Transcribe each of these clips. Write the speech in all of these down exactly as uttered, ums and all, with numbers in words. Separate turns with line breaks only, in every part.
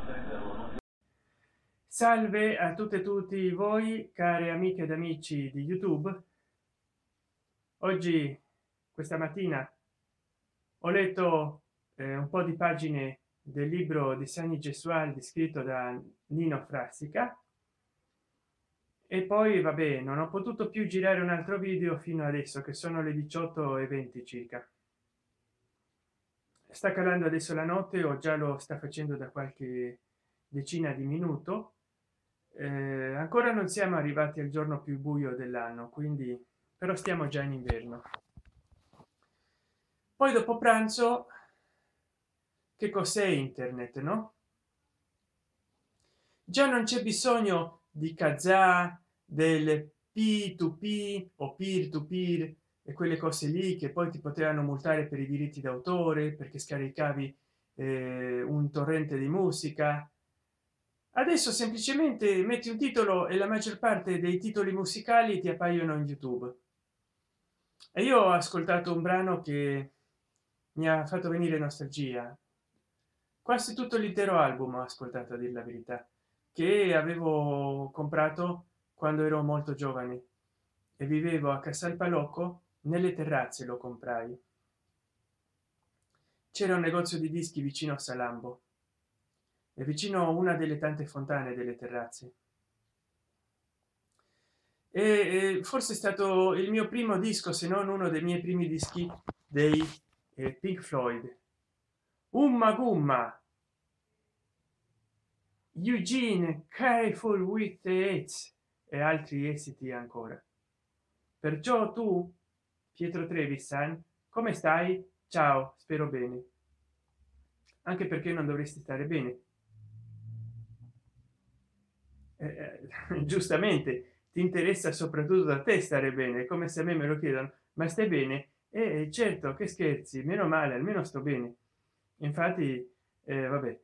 Salve a tutte e tutti voi care amiche ed amici di YouTube. Oggi, questa mattina, ho letto eh, un po' di pagine del libro di Sani Gesualdi scritto da Nino Frassica e poi vabbè, non ho potuto più girare un altro video fino adesso che sono le diciotto e venti circa. Sta calando adesso la notte o già lo sta facendo da qualche decina di minuto. Eh, ancora non siamo arrivati al giorno più buio dell'anno, quindi però stiamo già in inverno. Poi dopo pranzo, che cos'è internet, no? Già non c'è bisogno di Kazaa, del p to p o peer to peer e quelle cose lì che poi ti potevano multare per i diritti d'autore perché scaricavi eh, un torrente di musica. Adesso semplicemente metti un titolo e la maggior parte dei titoli musicali ti appaiono in YouTube. E io ho ascoltato un brano che mi ha fatto venire nostalgia. Quasi tutto l'intero album ho ascoltato, a dir la verità, che avevo comprato quando ero molto giovane e vivevo a Casalpalocco. Nelle terrazze lo comprai. C'era un negozio di dischi vicino a Salambo e vicino a una delle tante fontane delle terrazze. E eh, forse è stato il mio primo disco, se non uno dei miei primi dischi, dei eh, Pink Floyd. Umma Gumma, Eugene, Careful with the Aids e altri esiti ancora. Perciò tu, Pietro Trevisan, come stai? Ciao, spero bene. Anche perché non dovresti stare bene. Eh, eh, giustamente ti interessa soprattutto da te stare bene, come se a me me lo chiedono, ma stai bene? E certo, che scherzi, meno male, almeno sto bene. Infatti eh, vabbè,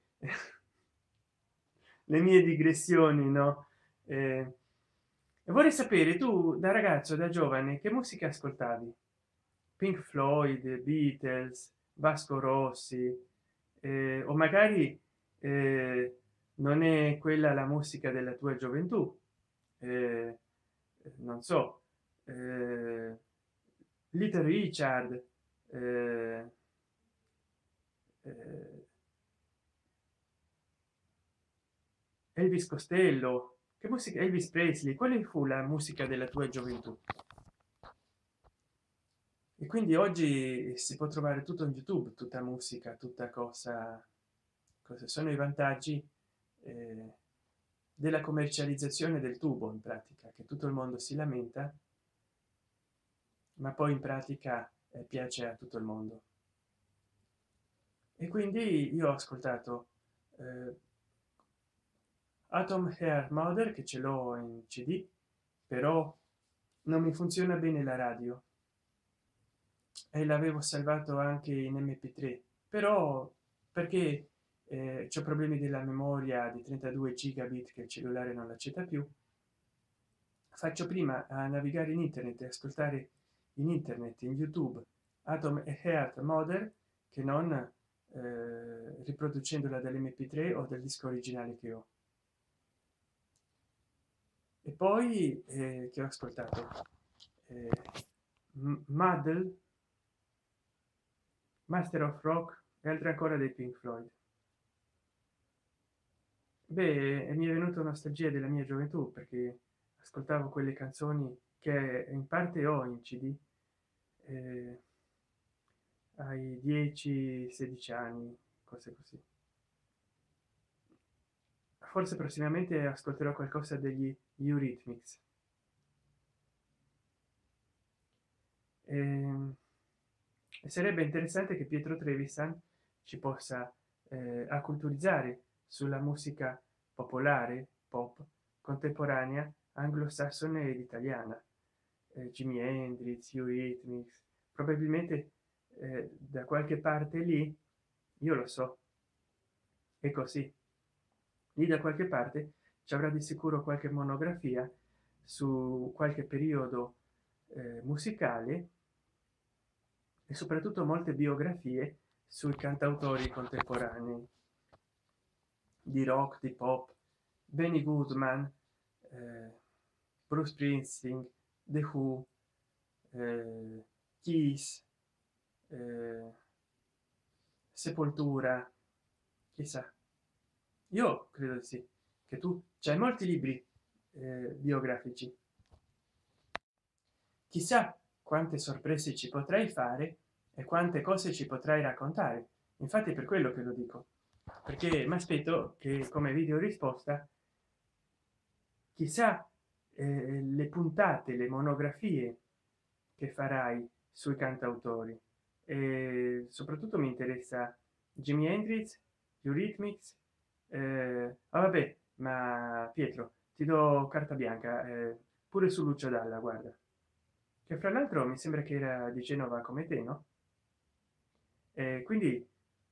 le mie digressioni, no? Eh, vorrei sapere, tu da ragazzo, da giovane, che musica ascoltavi? Pink Floyd, Beatles, Vasco Rossi, eh, o magari eh, non è quella la musica della tua gioventù? eh, non so, eh, Little Richard, eh, eh, Elvis Costello, che musica, Elvis Presley, quale fu la musica della tua gioventù? E quindi oggi si può trovare tutto in YouTube, tutta musica, tutta cosa, cosa sono i vantaggi eh, della commercializzazione del tubo, in pratica, che tutto il mondo si lamenta, ma poi in pratica eh, piace a tutto il mondo. E quindi io ho ascoltato eh, Atom Heart Mother, che ce l'ho in cd, però non mi funziona bene la radio e l'avevo salvato anche in m p tre, però perché eh, c'ho problemi della memoria di trentadue gigabit che il cellulare non l'accetta più. Faccio prima a navigare in internet e ascoltare in internet, in YouTube, Atom e Heart Mother, che non eh, riproducendola dall'emme pi tre o del disco originale che ho. E poi eh, che ho ascoltato eh, Muddle, Master of Rock e altre ancora dei Pink Floyd. Beh, mi è venuta nostalgia della mia gioventù perché ascoltavo quelle canzoni che in parte ho in cd eh, ai dieci sedici anni, cose così. Forse prossimamente ascolterò qualcosa degli Eurythmics. E, e sarebbe interessante che Pietro Trevisan ci possa eh, acculturizzare sulla musica popolare, pop, contemporanea, anglosassone ed italiana. eh, Jimi Hendrix, Eurythmics, probabilmente eh, da qualche parte lì, io lo so, è così, lì da qualche parte ci avrà di sicuro qualche monografia su qualche periodo eh, musicale e soprattutto molte biografie sui cantautori contemporanei. di rock, di pop, Benny Goodman, eh, Bruce Springsteen, The Who, eh, Kiss, eh, Sepoltura, chissà. Io credo sì, che tu c'hai molti libri eh, biografici, chissà quante sorprese ci potrai fare e quante cose ci potrai raccontare. Infatti per quello che lo dico, perché mi aspetto che come video risposta chissà eh, le puntate, le monografie che farai sui cantautori, e soprattutto mi interessa Jimi Hendrix, Eurythmics, eh, ah, vabbè, ma Pietro ti do carta bianca eh, pure su Lucio Dalla, guarda, che fra l'altro mi sembra che era di Genova come te, no? E quindi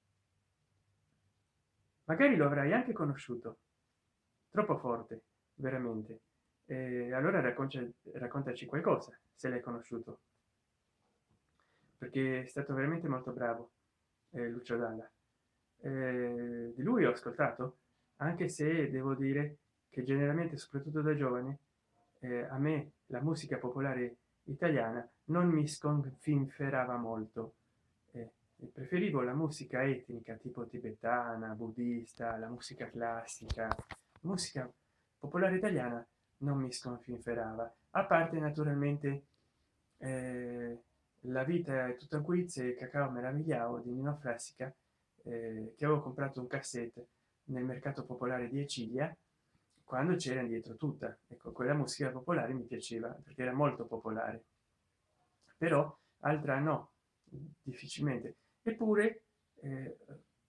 magari lo avrai anche conosciuto, troppo forte, veramente. E allora racconta, raccontaci qualcosa se l'hai conosciuto, perché è stato veramente molto bravo eh, Lucio Dalla. Eh, di lui ho ascoltato, anche se devo dire che generalmente, soprattutto da giovane, eh, a me la musica popolare italiana non mi sconfinferava molto. Eh, preferivo la musica etnica tipo tibetana, buddista, la musica classica. Musica popolare italiana non mi sconfinferava, a parte naturalmente eh, La vita è tutta un quiz e Cacao meravigliao di Nino Frassica, eh, che avevo comprato un cassette nel mercato popolare di Ecilia quando c'era dietro tutta. Ecco, quella musica popolare mi piaceva perché era molto popolare, però altra no, difficilmente. Eppure eh,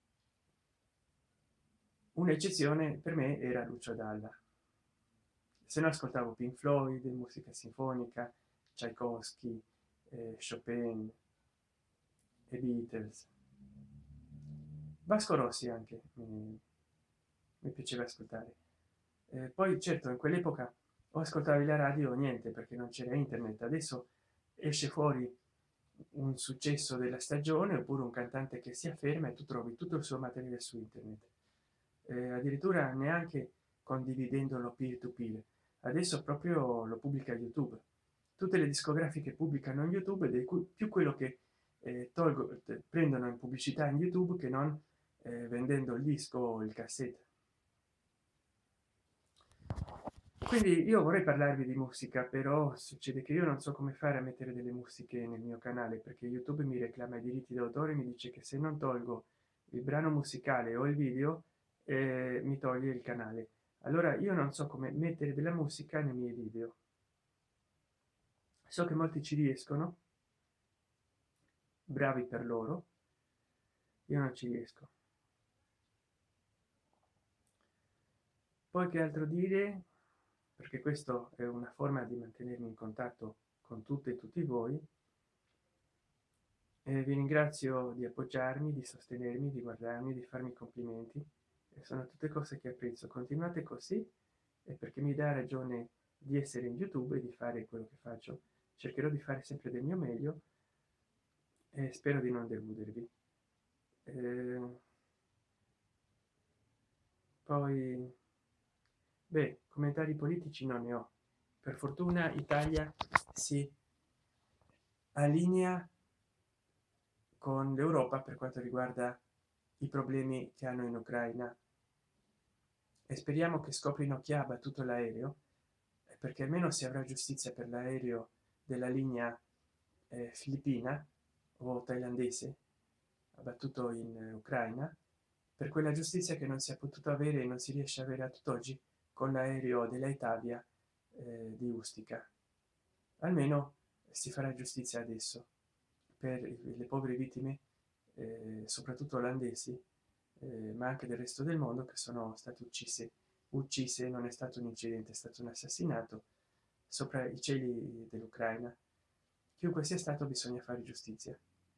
un'eccezione per me era Lucio Dalla. Se no ascoltavo Pink Floyd, musica sinfonica, Tchaikovsky, eh, Chopin e Beatles. Vasco Rossi anche mi, mi piaceva ascoltare. Eh, poi certo in quell'epoca o ascoltavi la radio o niente, perché non c'era internet. Adesso esce fuori un successo della stagione oppure un cantante che si afferma e tu trovi tutto il suo materiale su internet, eh, addirittura neanche condividendolo peer to peer. Adesso proprio lo pubblica YouTube. Tutte le discografiche pubblicano in YouTube ed è più quello che eh, tolgo, prendono in pubblicità in YouTube che non eh, vendendo il disco o il cassette. Quindi io vorrei parlarvi di musica, però succede che io non so come fare a mettere delle musiche nel mio canale, perché YouTube mi reclama i diritti d'autore, mi dice che se non tolgo il brano musicale o il video eh, mi toglie il canale. Allora io non so come mettere della musica nei miei video. So che molti ci riescono, bravi per loro, io non ci riesco. Poi che altro dire, perché questo è una forma di mantenermi in contatto con tutte e tutti voi. E vi ringrazio di appoggiarmi, di sostenermi, di guardarmi, di farmi complimenti, e sono tutte cose che apprezzo. Continuate così, e perché mi dà ragione di essere in YouTube e di fare quello che faccio. Cercherò di fare sempre del mio meglio e spero di non deludervi. Eh, poi beh, commentari politici non ne ho. Per fortuna Italia si allinea con l'Europa per quanto riguarda i problemi che hanno in Ucraina, e speriamo che scoprino chi ha abbattuto l'aereo, perché almeno si avrà giustizia per l'aereo della linea eh, filippina o thailandese abbattuto in Ucraina, per quella giustizia che non si è potuto avere e non si riesce a avere a tutt'oggi con l'aereo della Italia eh, di Ustica. Almeno si farà giustizia adesso per le povere vittime, eh, soprattutto olandesi, eh, ma anche del resto del mondo, che sono state uccise. Uccise non è stato un incidente, è stato un assassinato sopra i cieli dell'Ucraina. Chiunque sia stato, bisogna fare giustizia.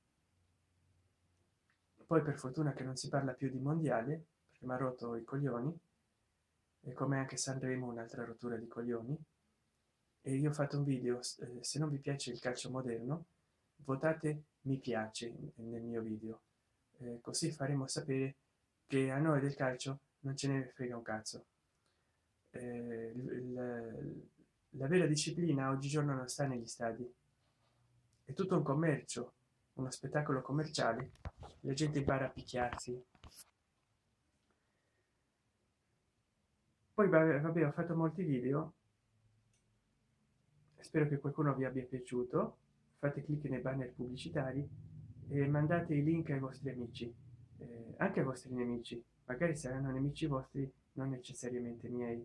Poi per fortuna che non si parla più di mondiale, perché mi ha rotto i coglioni, e come anche Sanremo un'altra rottura di coglioni. E io ho fatto un video, eh, se non vi piace il calcio moderno votate mi piace nel mio video, eh, così faremo sapere che a noi del calcio non ce ne frega un cazzo. Eh, il- il- la vera disciplina oggigiorno non sta negli stadi, è tutto un commercio, uno spettacolo commerciale. La gente impara a picchiarsi. Poi vabbè, vabbè, ho fatto molti video, spero che qualcuno vi abbia piaciuto. Fate clic nei banner pubblicitari e mandate i link ai vostri amici, eh, anche ai vostri nemici, magari saranno nemici vostri, non necessariamente miei.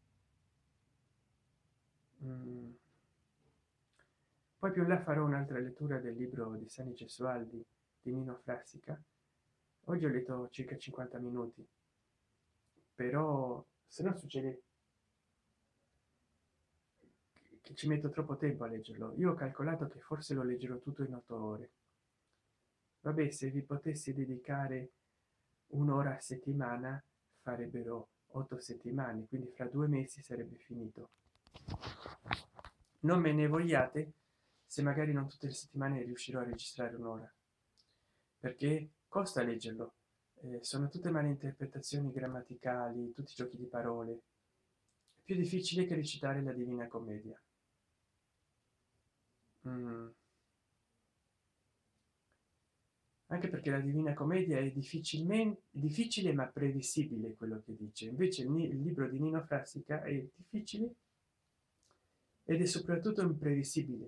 Mm. Poi più là farò un'altra lettura del libro di Sani Gesualdi di Nino Frassica. Oggi ho letto circa cinquanta minuti, però se no succede che ci metto troppo tempo a leggerlo. Io ho calcolato che forse lo leggerò tutto in otto ore. Vabbè, se vi potessi dedicare un'ora a settimana farebbero otto settimane, quindi fra due mesi sarebbe finito. Non me ne vogliate se magari non tutte le settimane riuscirò a registrare un'ora, perché costa leggerlo. Eh, sono tutte male interpretazioni grammaticali, tutti giochi di parole. È più difficile che recitare la Divina Commedia. Mm. Anche perché la Divina Commedia è difficilmente difficile ma previsibile quello che dice, invece il, il libro di Nino Frassica è difficile ed è soprattutto imprevisibile.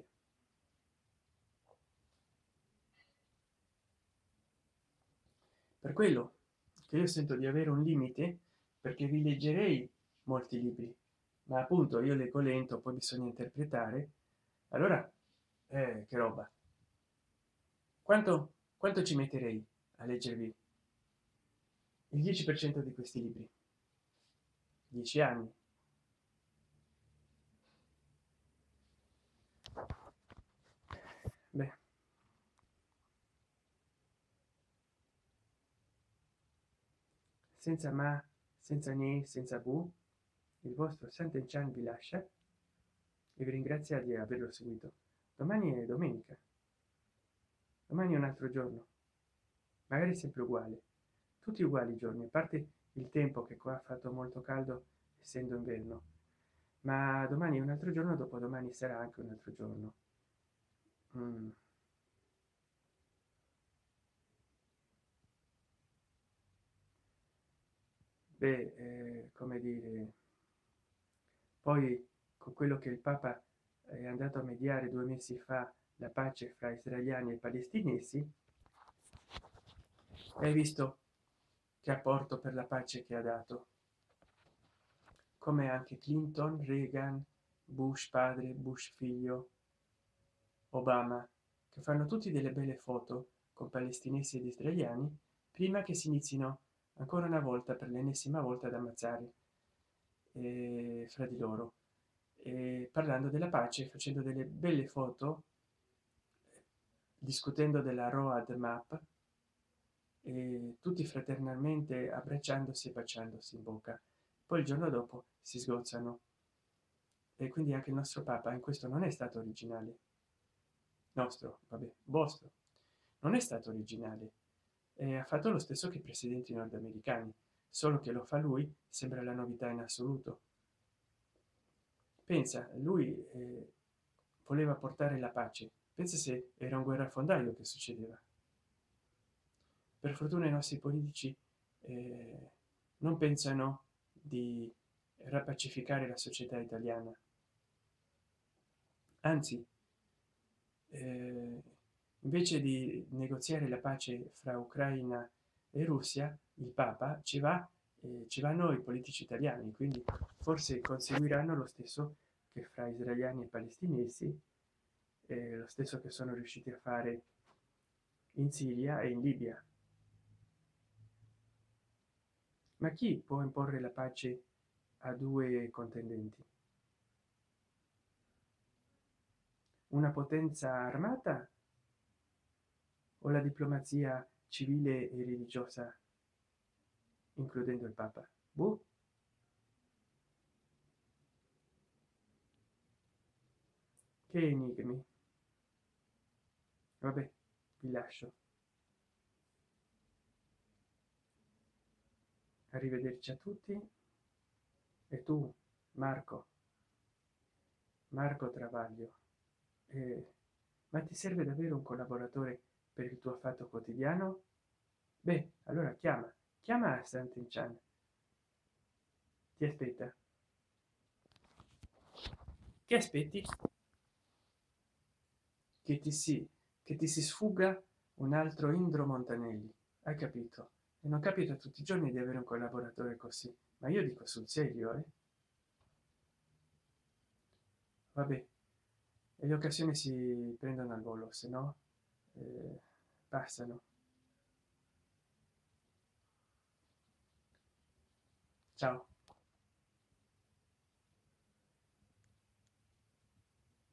Per quello che io sento di avere un limite, perché vi leggerei molti libri, ma appunto io leggo lento, poi bisogna interpretare. Allora, eh, che roba. Quanto, quanto ci metterei a leggervi il dieci per cento di questi libri? dieci anni. Beh, senza ma, senza né, senza bu, il vostro Sant'Enchan vi lascia e vi ringrazia di averlo seguito. Domani è domenica, domani è un altro giorno, magari sempre uguale, tutti uguali i giorni, a parte il tempo che qua ha fatto molto caldo essendo inverno, ma domani è un altro giorno, dopodomani sarà anche un altro giorno. Mm. Beh, eh, come dire, poi con quello che il Papa è andato a mediare due mesi fa la pace fra israeliani e palestinesi, hai visto che apporto per la pace che ha dato, come anche Clinton, Reagan, Bush padre, Bush figlio, Obama, che fanno tutti delle belle foto con palestinesi ed israeliani prima che si inizino ancora una volta, per l'ennesima volta, ad ammazzare eh, fra di loro, e parlando della pace, facendo delle belle foto, discutendo della road map e tutti fraternalmente abbracciandosi e baciandosi in bocca. Poi il giorno dopo si sgozzano, e quindi anche il nostro Papa in questo non è stato originale. Nostro, vabbè, vostro, non è stato originale, e ha fatto lo stesso che i presidenti nordamericani, solo che lo fa lui sembra la novità in assoluto. Pensa, lui eh, voleva portare la pace, pensa se era un guerrafondaio che succedeva. Per fortuna i nostri politici eh, non pensano di rapacificare la società italiana, anzi eh, invece di negoziare la pace fra Ucraina e Russia, il Papa ci va, eh, ci vanno i politici italiani, quindi forse conseguiranno lo stesso che fra israeliani e palestinesi, eh, lo stesso che sono riusciti a fare in Siria e in Libia. Ma chi può imporre la pace a due contendenti? Una potenza armata o la diplomazia civile e religiosa, includendo il Papa? Boh. Che enigmi. Vabbè, vi lascio. arrivederci a tutti. E tu, Marco, Marco Travaglio, eh, ma ti serve davvero un collaboratore per il tuo fatto quotidiano? Beh, allora chiama, chiama a Sant'Inchan, ti aspetta. Che aspetti? Che ti si che ti si sfugga un altro Indro Montanelli, hai capito? E non capita tutti i giorni di avere un collaboratore così, ma io dico sul serio, eh? Vabbè, e le occasioni si prendono al volo, se no eh, passano. Ciao.